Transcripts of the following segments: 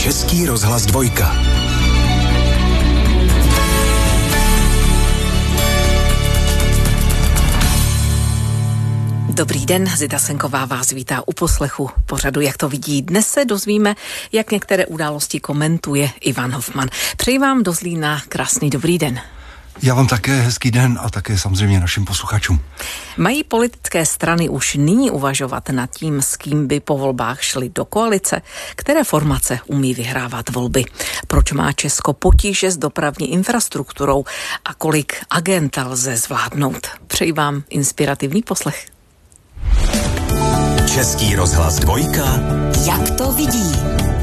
Český rozhlas 2. Dobrý den, Zita Senková vás vítá u poslechu pořadu Jak to vidí. Dnes se dozvíme, jak některé události komentuje Ivan Hofman. Přeji vám do Zlína krásný dobrý den. Já vám také hezký den a také samozřejmě našim posluchačům. Mají politické strany už nyní uvažovat nad tím, s kým by po volbách šli do koalice? Které formace umí vyhrávat volby? Proč má Česko potíže s dopravní infrastrukturou a kolik agent lze zvládnout? Přeji vám inspirativní poslech. Český rozhlas 2. Jak to vidí?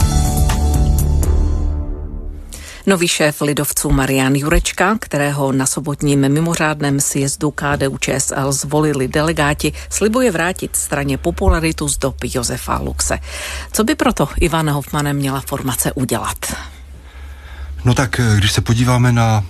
Nový šéf lidovců Marian Jurečka, kterého na sobotním mimořádném sjezdu KDU-ČSL zvolili delegáti, slibuje vrátit straně popularitu z dob Josefa Luxe. Co by proto Ivana Hofmanem měla formace udělat? No tak, když se podíváme na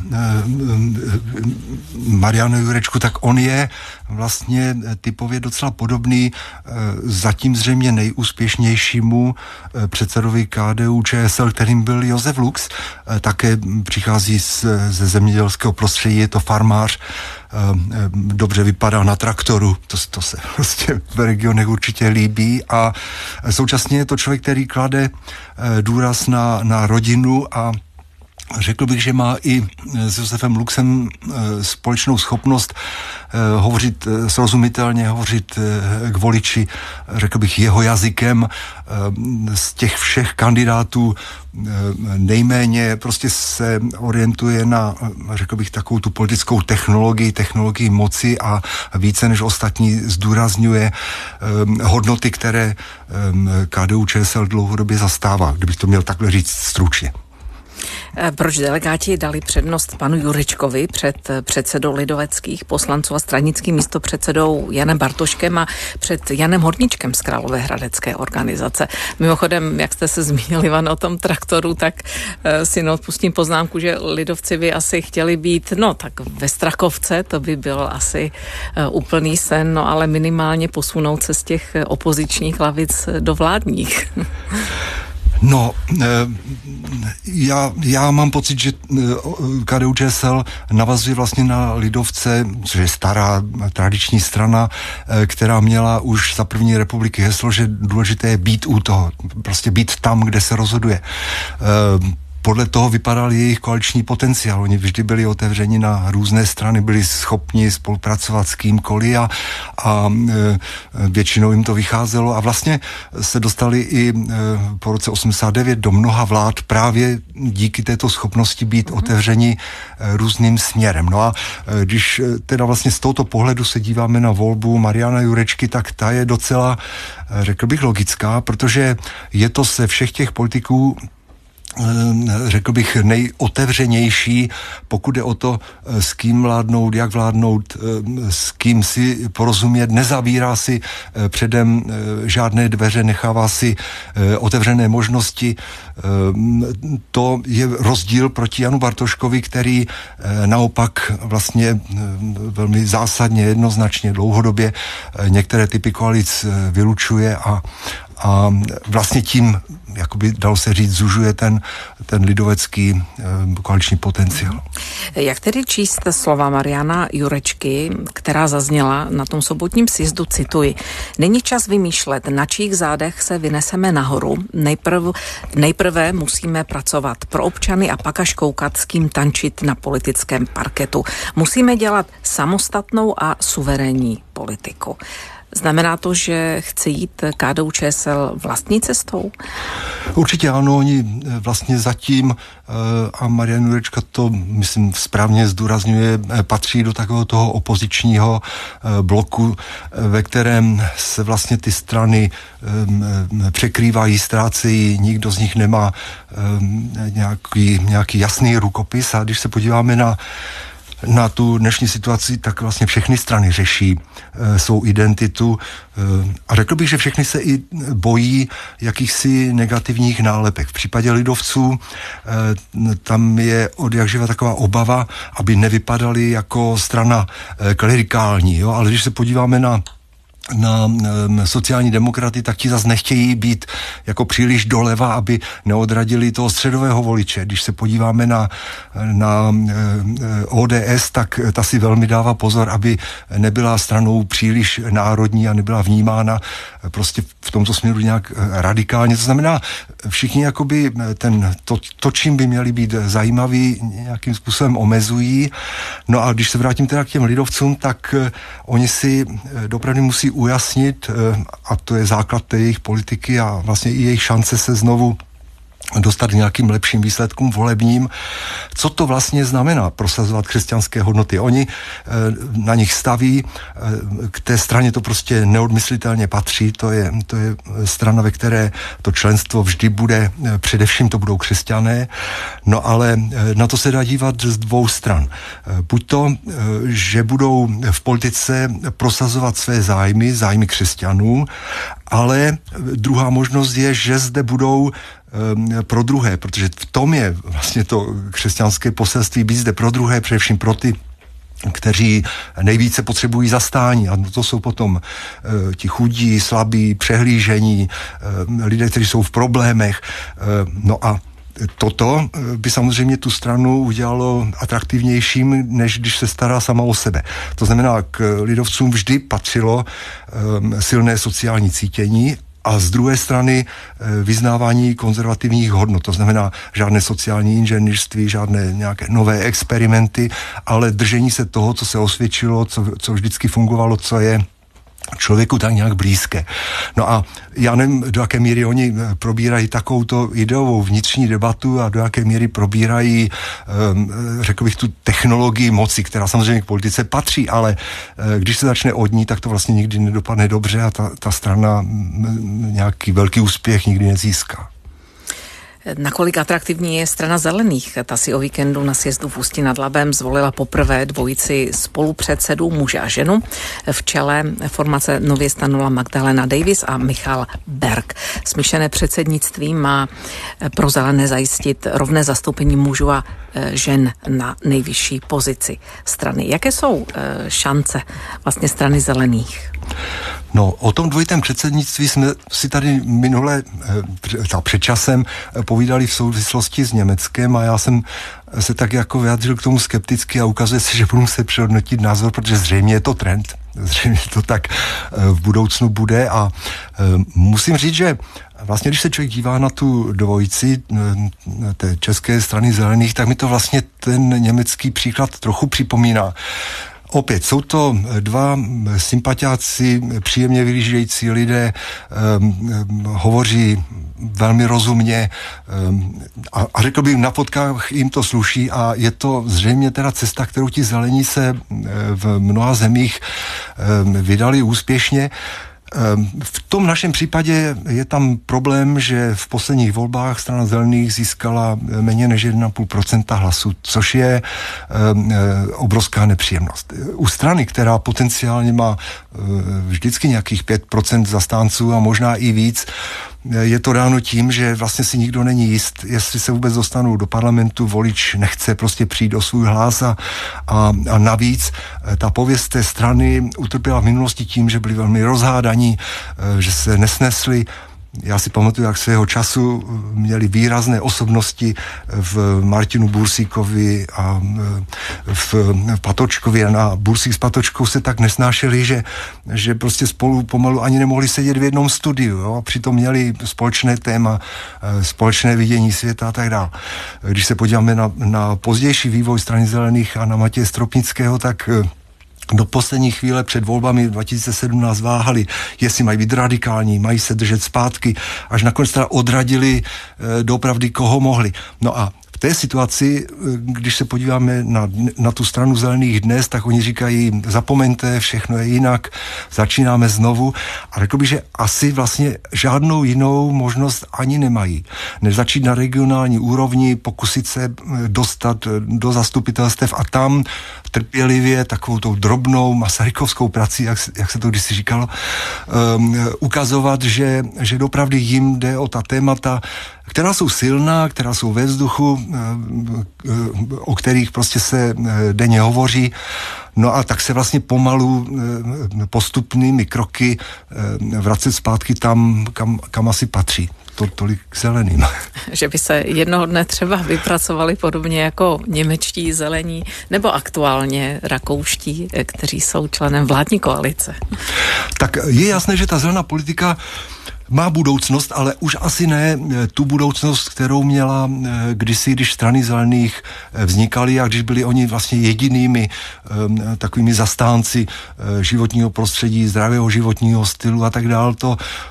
Mariana Jurečku, tak on je vlastně typově docela podobný zatím zřejmě nejúspěšnějšímu předsedovi KDU-ČSL, kterým byl Josef Lux. Také přichází ze zemědělského prostředí, je to farmář, dobře vypadá na traktoru, to se prostě v regionech určitě líbí a současně je to člověk, který klade důraz na rodinu a řekl bych, že má i s Josefem Luxem společnou schopnost hovořit srozumitelně, hovořit k voliči, řekl bych, jeho jazykem. Z těch všech kandidátů nejméně prostě se orientuje na, řekl bych, takovou tu politickou technologii moci a více než ostatní zdůrazňuje hodnoty, které KDU-ČSL dlouhodobě zastává, kdybych to měl takhle říct stručně. Proč delegáti dali přednost panu Jurečkovi před předsedou lidoveckých poslanců a stranickým místopředsedou Janem Bartoškem a před Janem Horníčkem z Královéhradecké organizace? Mimochodem, jak jste se zmínil, Ivan, o tom traktoru, tak si neodpustím poznámku, že lidovci by asi chtěli být, no tak ve Strakovce, to by byl asi úplný sen, no ale minimálně posunout se z těch opozičních lavic do vládních. No, já mám pocit, že KDU-ČSL navazuje vlastně na lidovce, což je stará tradiční strana, která měla už za první republiky heslo, že důležité je být u toho, prostě být tam, kde se rozhoduje. Podle toho vypadal jejich koaliční potenciál. Oni vždy byli otevřeni na různé strany, byli schopni spolupracovat s kýmkoliv a většinou jim to vycházelo a vlastně se dostali i po roce 89 do mnoha vlád právě díky této schopnosti být otevřeni různým směrem. No a když teda vlastně z tohoto pohledu se díváme na volbu Mariana Jurečky, tak ta je docela, řekl bych, logická, protože je to ze všech těch politiků, řekl bych, nejotevřenější, pokud je o to, s kým vládnout, jak vládnout, s kým si porozumět, nezavírá si předem žádné dveře, nechává si otevřené možnosti. To je rozdíl proti Janu Bartoškovi, který naopak vlastně velmi zásadně, jednoznačně, dlouhodobě některé typy koalic vylučuje a vlastně tím, jakoby dalo se říct, zužuje ten lidovecký koaliční potenciál. Jak tedy číst slova Mariana Jurečky, která zazněla na tom sobotním sjezdu, cituji: Není čas vymýšlet, na čích zádech se vyneseme nahoru. Nejprve musíme pracovat pro občany a pak až koukat, s kým tančit na politickém parketu. Musíme dělat samostatnou a suverénní politiku. Znamená to, že chce jít KDU-ČSL vlastní cestou? Určitě ano, oni vlastně zatím, a Marian Jurečka to, myslím, správně zdůrazňuje, patří do takového toho opozičního bloku, ve kterém se vlastně ty strany překrývají, ztrácejí, nikdo z nich nemá nějaký jasný rukopis a když se podíváme na tu dnešní situaci, tak vlastně všechny strany řeší svou identitu a řekl bych, že všechny se i bojí jakýchsi negativních nálepek. V případě lidovců tam je odjakživa taková obava, aby nevypadali jako strana klerikální, jo? Ale když se podíváme na na sociální demokraty, tak ti zase nechtějí být jako příliš doleva, aby neodradili toho středového voliče. Když se podíváme na ODS, tak ta si velmi dává pozor, aby nebyla stranou příliš národní a nebyla vnímána prostě v tomto směru nějak radikálně. To znamená, všichni jakoby to, čím by měli být zajímaví, nějakým způsobem omezují. No a když se vrátím teda k těm lidovcům, tak oni si dopravdy musí ujasnit, a to je základ té jejich politiky a vlastně i jejich šance se znovu dostat k nějakým lepším výsledkům volebním. Co to vlastně znamená prosazovat křesťanské hodnoty? Oni na nich staví, k té straně to prostě neodmyslitelně patří, to je strana, ve které to členstvo vždy bude, především to budou křesťané, no ale na to se dá dívat z dvou stran. Buď to, že budou v politice prosazovat své zájmy křesťanů, ale druhá možnost je, že zde budou pro druhé, protože v tom je vlastně to křesťanské poselství, být zde pro druhé, především pro ty, kteří nejvíce potřebují zastání, a to jsou potom ti chudí, slabí, přehlížení, lidé, kteří jsou v problémech. No a toto by samozřejmě tu stranu udělalo atraktivnějším, než když se stará sama o sebe. To znamená, k lidovcům vždy patřilo silné sociální cítění a z druhé strany vyznávání konzervativních hodnot. To znamená žádné sociální inženýrství, žádné nějaké nové experimenty, ale držení se toho, co se osvědčilo, co vždycky fungovalo, co je člověku tak nějak blízké. No a já nevím, do jaké míry oni probírají takovouto ideovou vnitřní debatu a do jaké míry probírají, řekl bych, tu technologii moci, která samozřejmě k politice patří, ale když se začne od ní, tak to vlastně nikdy nedopadne dobře a ta strana nějaký velký úspěch nikdy nezíská. Nakolik atraktivní je strana zelených? Ta si o víkendu na sjezdu v Ústí nad Labem zvolila poprvé dvojici spolupředsedů, muže a ženu. V čele formace nově stanula Magdalena Davis a Michal Berg. Smíšené předsednictví má pro zelené zajistit rovné zastoupení mužů a žen na nejvyšší pozici strany. Jaké jsou šance vlastně strany zelených? No, o tom dvojitém předsednictví jsme si tady minule, před časem, povídali v souvislosti s Německem a já jsem se tak jako vyjádřil k tomu skepticky a ukazuje se, že budu muset přehodnotit názor, protože zřejmě je to trend, zřejmě to tak v budoucnu bude a musím říct, že vlastně, když se člověk dívá na tu dvojici té české strany zelených, tak mi to vlastně ten německý příklad trochu připomíná. Opět, jsou to dva sympatiáci, příjemně vyhlížející lidé, hovoří velmi rozumně a řekl bych, na fotkách jim to sluší a je to zřejmě teda cesta, kterou ti zelení se v mnoha zemích vydali úspěšně. V tom našem případě je tam problém, že v posledních volbách strana zelených získala méně než 1,5% hlasů, což je obrovská nepříjemnost. U strany, která potenciálně má vždycky nějakých 5% zastánců a možná i víc, je to dáno tím, že vlastně si nikdo není jist, jestli se vůbec dostanou do parlamentu, volič nechce prostě přijít o svůj hlas a navíc ta pověst té strany utrpěla v minulosti tím, že byli velmi rozhádaní, že se nesnesli. Já si pamatuju, jak svého času měli výrazné osobnosti v Martinu Bursíkovi a v Patočkovi a na Bursík s Patočkou se tak nesnášeli, že prostě spolu pomalu ani nemohli sedět v jednom studiu. Jo? Přitom měli společné téma, společné vidění světa a tak dále. Když se podíváme na pozdější vývoj strany zelených a na Matěje Stropnického, tak do poslední chvíle před volbami 2017 váhali, jestli mají být radikální, mají se držet zpátky, až nakonec teda odradili doopravdy, koho mohli. No a v té situaci, když se podíváme na tu stranu zelených dnes, tak oni říkají, zapomeňte, všechno je jinak, začínáme znovu a řekl bych, že asi vlastně žádnou jinou možnost ani nemají, než začít na regionální úrovni, pokusit se dostat do zastupitelstev a tam trpělivě takovou tou drobnou masarykovskou prací, jak se to kdysi říkalo, ukazovat, že dopravdy jim jde o ta témata, která jsou silná, která jsou ve vzduchu, o kterých prostě se denně hovoří. No a tak se vlastně pomalu postupnými kroky vracet zpátky tam, kam asi patří. Tolik k zeleným. Že by se jednoho dne třeba vypracovali podobně jako němečtí zelení nebo aktuálně rakouští, kteří jsou členem vládní koalice. Tak je jasné, že ta zelená politika má budoucnost, ale už asi ne tu budoucnost, kterou měla kdysi, když strany zelených vznikaly a když byli oni vlastně jedinými takovými zastánci životního prostředí, zdravého životního stylu a tak dále.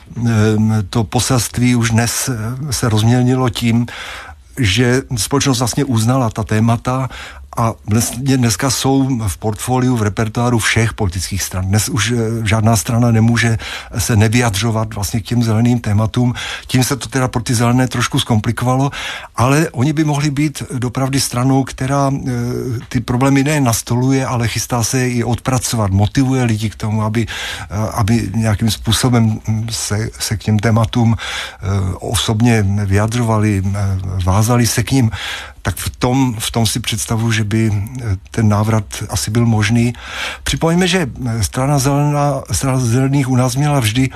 To poselství už dnes se rozmělnilo tím, že společnost vlastně uznala ta témata a dneska jsou v portfoliu, v repertoáru všech politických stran. Dnes už žádná strana nemůže se nevyjadřovat vlastně k těm zeleným tématům. Tím se to teda pro ty zelené trošku zkomplikovalo, ale oni by mohli být dopravdy stranou, která ty problémy nejen nastoluje, ale chystá se je i odpracovat, motivuje lidi k tomu, aby nějakým způsobem se k těm tématům osobně vyjadřovali, vázali se k ním. Tak v tom si představuji, že by ten návrat asi byl možný. Připomeňme, že strana zelených u nás měla vždy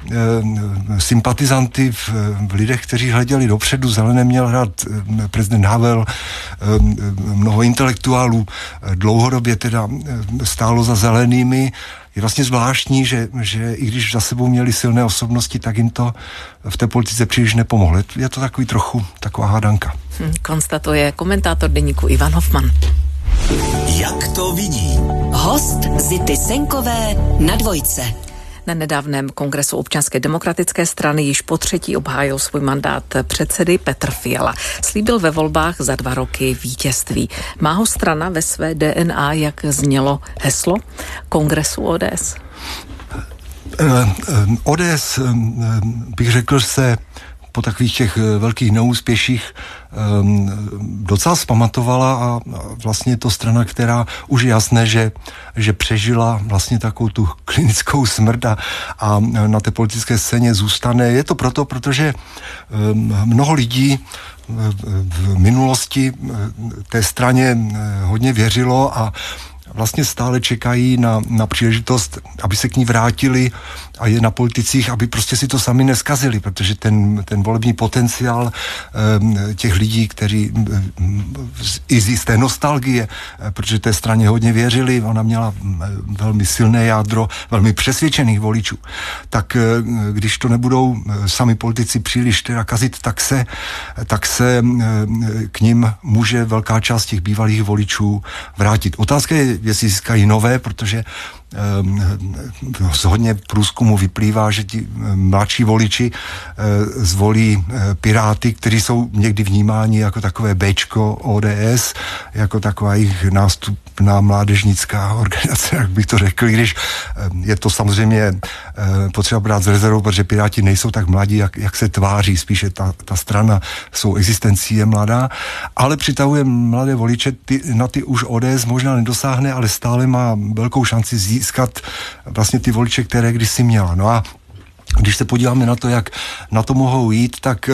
sympatizanty v lidech, kteří hleděli dopředu. Zelené měl hrát prezident Havel, mnoho intelektuálů dlouhodobě teda stálo za zelenými. Je vlastně zvláštní, že i když za sebou měli silné osobnosti, tak jim to v té politice příliš nepomohlo. Je to taková hádanka. Konstatuje komentátor deníku Ivan Hofman. Jak to vidí? Host Zity Senkové na Dvojce. Na nedávném kongresu Občanské demokratické strany již po třetí obhájil svůj mandát předsedy Petr Fiala. Slíbil ve volbách za 2 roky vítězství. Má ho strana ve své DNA, jak znělo heslo kongresu ODS? ODS, bych řekl, se po takových těch velkých neúspěších docela zpamatovala a vlastně je to strana, která už je jasné, že přežila vlastně takovou tu klinickou smrt a na té politické scéně zůstane. Je to proto, protože mnoho lidí v minulosti té straně hodně věřilo a vlastně stále čekají na příležitost, aby se k ní vrátili a je na politicích, aby prostě si to sami neskazili, protože ten volební potenciál těch lidí, kteří i z jisté nostalgie, protože té straně hodně věřili, ona měla velmi silné jádro, velmi přesvědčených voličů, tak když to nebudou sami politici příliš teda kazit, tak se k nim může velká část těch bývalých voličů vrátit. Otázka je, jestli získají nové, protože z hodně průzkumu vyplývá, že ti mladší voliči zvolí Piráty, kteří jsou někdy vnímáni jako takové béčko ODS, jako taková jejich nástupná mládežnická organizace, jak bych to řekl, když je to samozřejmě potřeba brát z rezervou, protože Piráti nejsou tak mladí, jak se tváří, spíše ta strana svou existencí je mladá, ale přitahuje mladé voliče, na ty už ODS možná nedosáhne, ale stále má velkou šanci získat vlastně ty voliče, které kdysi měla. No a když se podíváme na to, jak na to mohou jít, tak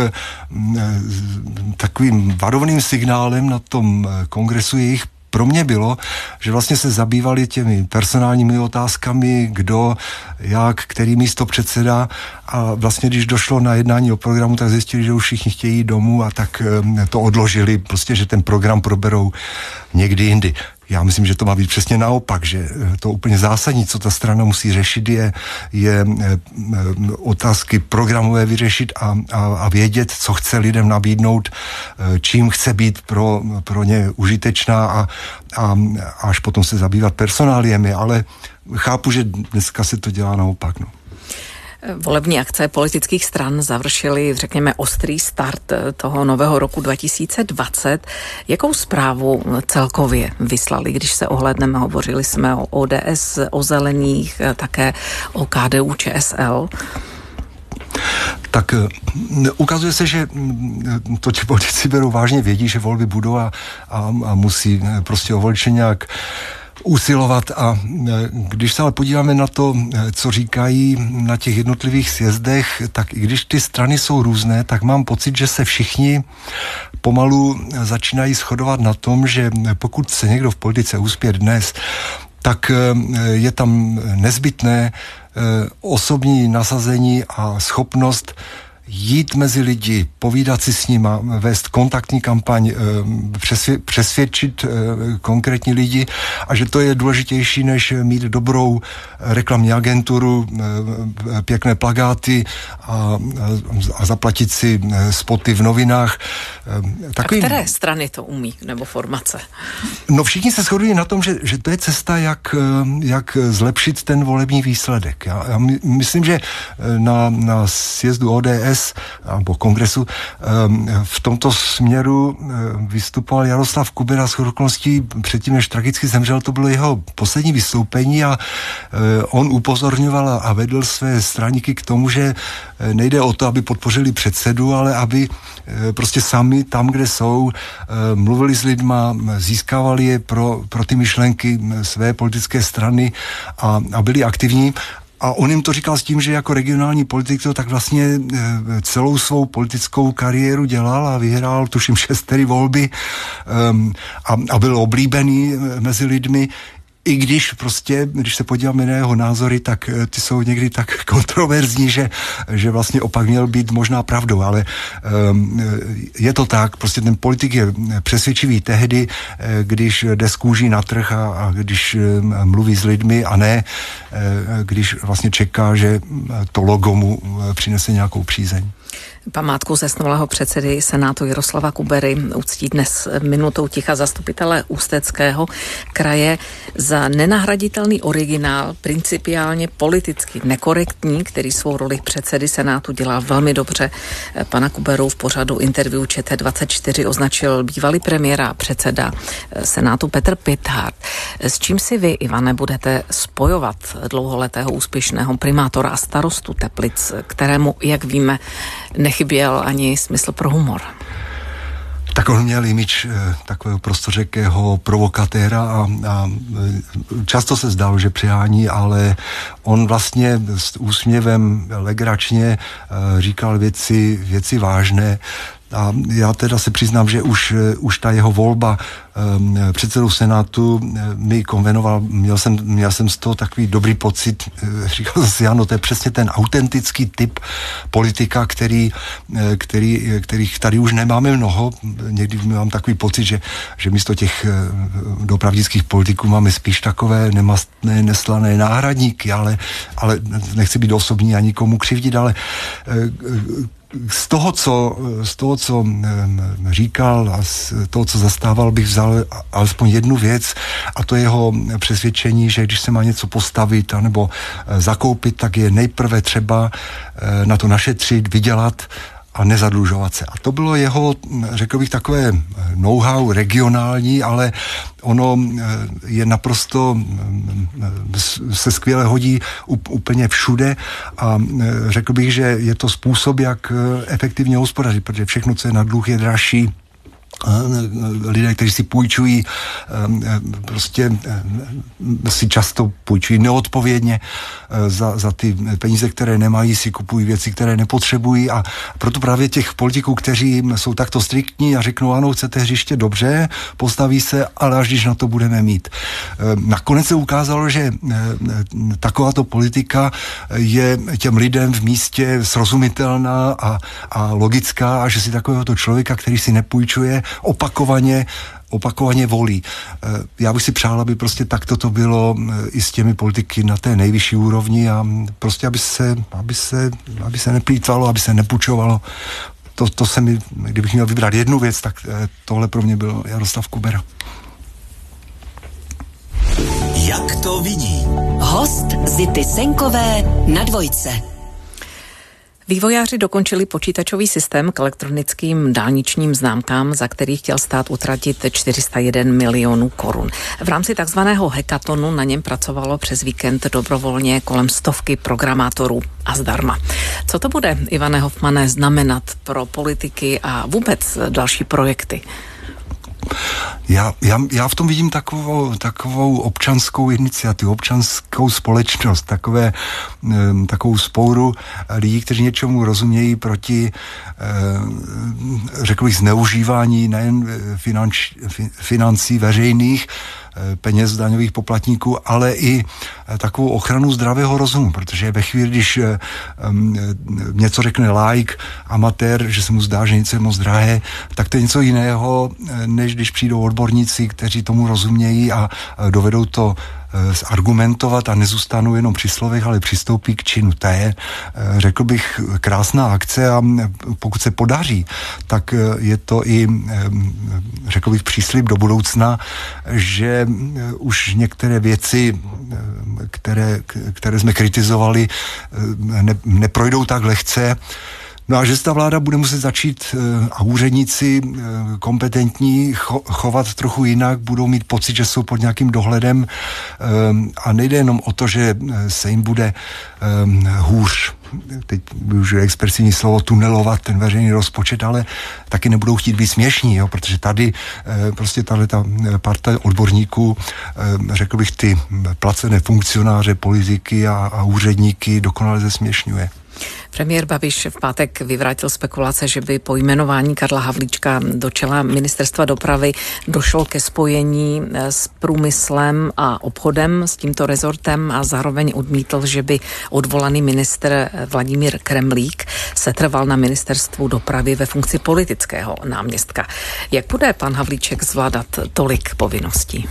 takovým varovným signálem na tom kongresu jejich pro mě bylo, že vlastně se zabývali těmi personálními otázkami, kdo, jak, který místopředseda a vlastně když došlo na jednání o programu, tak zjistili, že už všichni chtějí jít domů a tak to odložili, prostě, že ten program proberou někdy jindy. Já myslím, že to má být přesně naopak, že to úplně zásadní, co ta strana musí řešit, je otázky programové vyřešit a vědět, co chce lidem nabídnout, čím chce být pro ně užitečná a až potom se zabývat personáliemi, ale chápu, že dneska se to dělá naopak, no. Volební akce politických stran završily, řekněme, ostrý start toho nového roku 2020. Jakou zprávu celkově vyslali, když se ohlédneme? Hovořili jsme o ODS, o zelených, také o KDU, ČSL. Tak ukazuje se, že to ti politici berou vážně, vědí, že volby budou a musí prostě o voliče nějak usilovat a když se ale podíváme na to, co říkají na těch jednotlivých sjezdech, tak i když ty strany jsou různé, tak mám pocit, že se všichni pomalu začínají shodovat na tom, že pokud se někdo v politice uspěje dnes, tak je tam nezbytné osobní nasazení a schopnost jít mezi lidi, povídat si s nima, vést kontaktní kampaň, přesvědčit konkrétní lidi a že to je důležitější, než mít dobrou reklamní agenturu, pěkné plakáty a zaplatit si spoty v novinách. A které strany to umí, nebo formace? No všichni se shodují na tom, že to je cesta, jak zlepšit ten volební výsledek. Já myslím, že na sjezdu ODS nebo kongresu v tomto směru vystupoval Jaroslav Kubera shodou okolností předtím, než tragicky zemřel, to bylo jeho poslední vystoupení a on upozorňoval a vedl své straníky k tomu, že nejde o to, aby podpořili předsedu, ale aby prostě sami tam, kde jsou, mluvili s lidma, získávali je pro ty myšlenky své politické strany a byli aktivní. A on jim to říkal s tím, že jako regionální politik to tak vlastně celou svou politickou kariéru dělal a vyhrál, tuším, 6 volby a byl oblíbený mezi lidmi. I když prostě, když se podíváme na jeho názory, tak ty jsou někdy tak kontroverzní, že vlastně opak měl být možná pravdou, ale je to tak, prostě ten politik je přesvědčivý tehdy, když jde z kůží na trh a když mluví s lidmi a ne, když vlastně čeká, že to logo mu přinese nějakou přízeň. Památku zesnulého předsedy Senátu Jaroslava Kubery uctí dnes minutou ticha zastupitele Ústeckého kraje za nenahraditelný originál, principiálně politicky nekorektní, který svou roli předsedy Senátu dělá velmi dobře. Pana Kuberu v pořadu interview ČT24 označil bývalý premiér a předseda Senátu Petr Pithart. S čím si vy, Ivane, budete spojovat dlouholetého úspěšného primátora a starostu Teplic, kterému, jak víme, nechyběl ani smysl pro humor? Tak on měl imič takového prostořekého provokatéra a často se zdalo, že přihání, ale on vlastně s úsměvem legračně říkal věci vážné. A já teda se přiznám, že už ta jeho volba předsedou Senátu mi konvenoval, měl jsem z toho takový dobrý pocit, říkal jsem si, ano, to je přesně ten autentický typ politika, kterých tady už nemáme mnoho. Někdy mám takový pocit, že místo těch dopravdických politiků máme spíš takové nemastné, neslané náhradníky, ale nechci být osobní ani komu křivdit, ale z toho, co říkal a z toho, co zastával, bych vzal alespoň jednu věc a to je jeho přesvědčení, že když se má něco postavit anebo zakoupit, tak je nejprve třeba na to našetřit, vydělat a nezadlužovat se. A to bylo jeho, řekl bych, takové know-how regionální, ale ono je naprosto, se skvěle hodí úplně všude a řekl bych, že je to způsob, jak efektivně hospodařit, protože všechno, co je na dluh, je dražší. Lidé, kteří si půjčují, prostě si často půjčují neodpovědně za ty peníze, které nemají, si kupují věci, které nepotřebují a proto právě těch politiků, kteří jsou takto striktní a řeknou, ano, chcete hřiště, dobře, postaví se, ale až když na to budeme mít. Nakonec se ukázalo, že takováto politika je těm lidem v místě srozumitelná a logická a že si takovéhoto člověka, který si nepůjčuje, opakovaně volí. Já bych si přál, aby prostě takto to bylo i s těmi politiky na té nejvyšší úrovni a prostě, aby se neplýtvalo, aby se nepůjčovalo. To se mi, kdybych měl vybrat jednu věc, tak tohle pro mě byl Jaroslav Kubera. Jak to vidí? Host Zity Senkové na Dvojce. Vývojáři dokončili počítačový systém k elektronickým dálničním známkám, za který chtěl stát utratit 401 milionů korun. V rámci takzvaného hackatonu na něm pracovalo přes víkend dobrovolně kolem 100 programátorů a zdarma. Co to bude, Ivane Hofmane, znamenat pro politiky a vůbec další projekty? Já v tom vidím takovou občanskou iniciativu, občanskou společnost, takovou spouru lidí, kteří něčemu rozumějí proti, řekl bych, zneužívání nejen financí veřejných, peněz daňových poplatníků, ale i takovou ochranu zdravého rozumu, protože ve chvíli, když něco řekne laik, amatér, že se mu zdá, že něco je moc drahé, tak to je něco jiného, než když přijdou odborníci, kteří tomu rozumějí a dovedou to zargumentovat a nezůstanou jenom při slovech, ale přistoupí k činu. To je, řekl bych, krásná akce a pokud se podaří, tak je to i, řekl bych, příslib do budoucna, že už některé věci, které jsme kritizovali, neprojdou tak lehce. No a že se ta vláda bude muset začít a úředníci kompetentní chovat trochu jinak, budou mít pocit, že jsou pod nějakým dohledem a nejde jenom o to, že se jim bude hůř, teď využiju expresivní slovo, tunelovat ten veřejný rozpočet, ale taky nebudou chtít být směšní, jo, protože tady prostě tato parta odborníků, řekl bych, ty placené funkcionáře, politiky a úředníky dokonale zesměšňuje. Premiér Babiš v pátek vyvrátil spekulace, že by po jmenování Karla Havlíčka do čela ministerstva dopravy došlo ke spojení s průmyslem a obchodem s tímto rezortem a zároveň odmítl, že by odvolaný ministr Vladimír Kremlík setrval na ministerstvu dopravy ve funkci politického náměstka. Jak bude pan Havlíček zvládat tolik povinností?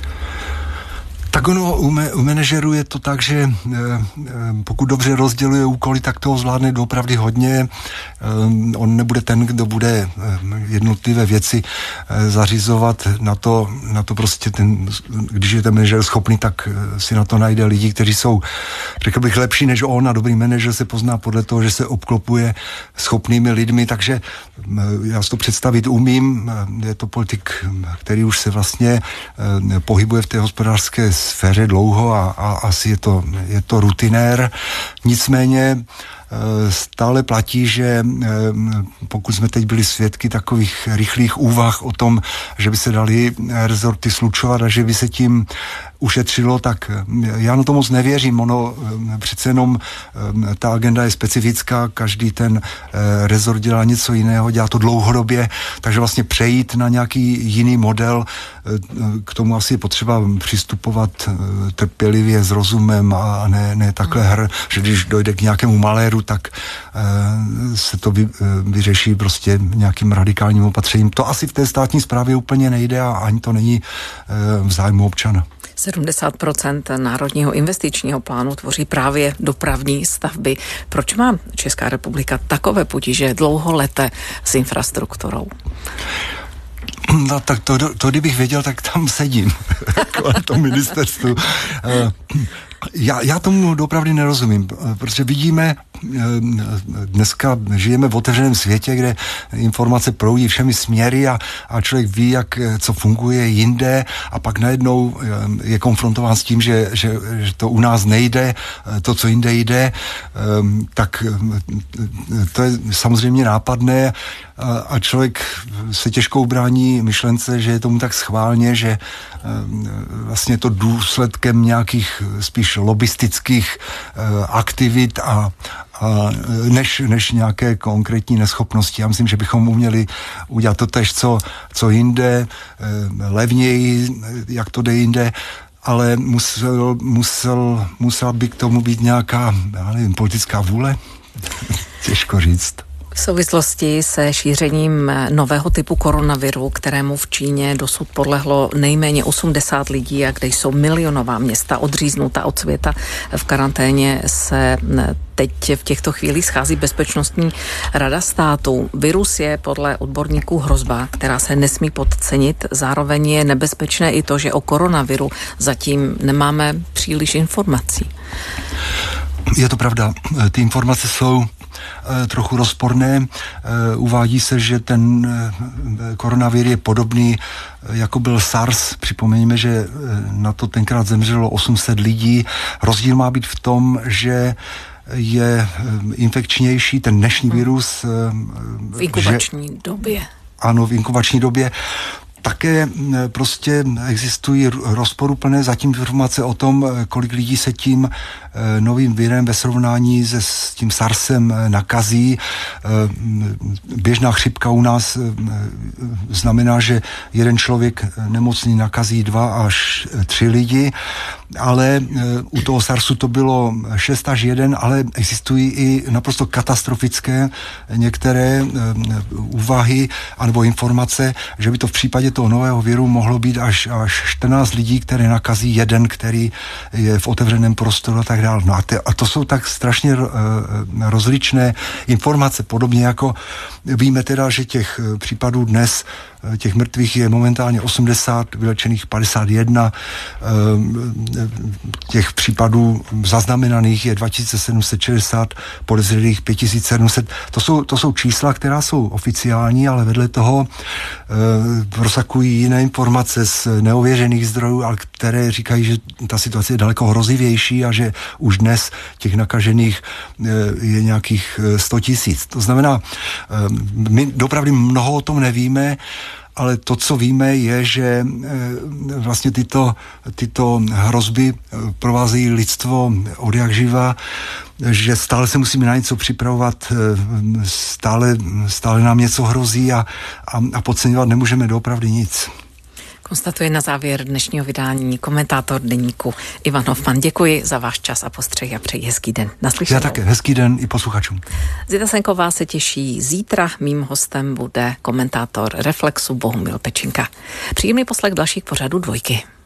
Tak ono u manažerů je to tak, že pokud dobře rozděluje úkoly, tak toho zvládne doopravdy hodně. On nebude ten, kdo bude jednotlivé věci zařizovat. Na to prostě když je ten manažer schopný, tak si na to najde lidi, kteří jsou, řekl bych, lepší než on, a dobrý manažer se pozná podle toho, že se obklopuje schopnými lidmi, takže já si to představit umím. Je to politik, který už se vlastně pohybuje v té hospodářské sféře dlouho a asi je to rutinér. Nicméně stále platí, že pokud jsme teď byli svědky takových rychlých úvah o tom, že by se dali rezorty slučovat a že by se tím ušetřilo, tak já na to moc nevěřím. Ono přece jenom ta agenda je specifická, každý ten rezort dělá něco jiného, dělá to dlouhodobě, takže vlastně přejít na nějaký jiný model, k tomu asi je potřeba přistupovat trpělivě s rozumem a ne takhle že když dojde k nějakému maléru, tak se to vyřeší prostě nějakým radikálním opatřením. To asi v té státní správě úplně nejde a ani to není v zájmu občana. 70% Národního investičního plánu tvoří právě dopravní stavby. Proč má Česká republika takové potíže dlouholeté s infrastrukturou? No tak to kdybych věděl, tak tam sedím na tom ministerstvu. Já tomu opravdu nerozumím, protože vidíme, dneska žijeme v otevřeném světě, kde informace proudí všemi směry a člověk ví, co funguje jinde, a pak najednou je konfrontován s tím, že to u nás nejde, to, co jinde jde, tak to je samozřejmě nápadné a člověk se těžko ubrání myšlence, že je tomu tak schválně, že vlastně to důsledkem nějakých spíš lobistických aktivit a než nějaké konkrétní neschopnosti. Já myslím, že bychom uměli udělat to též, co jinde, levněji, jak to jde jinde, ale musela by k tomu být nějaká, já nevím, politická vůle. Těžko říct. V souvislosti se šířením nového typu koronaviru, kterému v Číně dosud podlehlo nejméně 80 lidí a kde jsou milionová města odříznuta od světa v karanténě, se teď v těchto chvílích schází Bezpečnostní rada státu. Virus je podle odborníků hrozba, která se nesmí podcenit. Zároveň je nebezpečné i to, že o koronaviru zatím nemáme příliš informací. Je to pravda. Ty informace jsou trochu rozporné. Uvádí se, že ten koronavir je podobný, jako byl SARS. Připomeňme, že na to tenkrát zemřelo 800 lidí. Rozdíl má být v tom, že je infekčnější ten dnešní virus. V inkubační době. Ano, v inkubační době. také prostě existují rozporuplné zatím informace o tom, kolik lidí se tím novým virem ve srovnání s tím SARSem nakazí. Běžná chřipka u nás znamená, že jeden člověk nemocný nakazí 2 až 3 lidi, ale u toho SARSu to bylo 6 až 1, ale existují i naprosto katastrofické některé úvahy anebo informace, že by to v případě toho nového viru mohlo být až 14 lidí, které nakazí jeden, který je v otevřeném prostoru a tak dále. No a to jsou tak strašně rozličné informace, podobně jako víme teda, že těch případů dnes, těch mrtvých je momentálně 80, vylečených 51, těch případů zaznamenaných je 2760, podezřelých 5700. To jsou čísla, která jsou oficiální, ale vedle toho prosakují jiné informace z neověřených zdrojů, ale které říkají, že ta situace je daleko hrozivější a že už dnes těch nakažených je nějakých 100 000. To znamená, my dopravdy mnoho o tom nevíme, ale to, co víme, je, že vlastně tyto hrozby provázejí lidstvo od jak živa, že stále se musíme na něco připravovat, stále nám něco hrozí a podceňovat nemůžeme doopravdy nic. Konstatuje na závěr dnešního vydání komentátor deníku Ivan Hofman. Děkuji za váš čas a postřeh a přeji hezký den. Naslyšenou. Já také. Hezký den i posluchačům. Zita Senková se těší zítra. Mým hostem bude komentátor Reflexu Bohumil Pečinka. Příjemný poslech dalších pořadů Dvojky.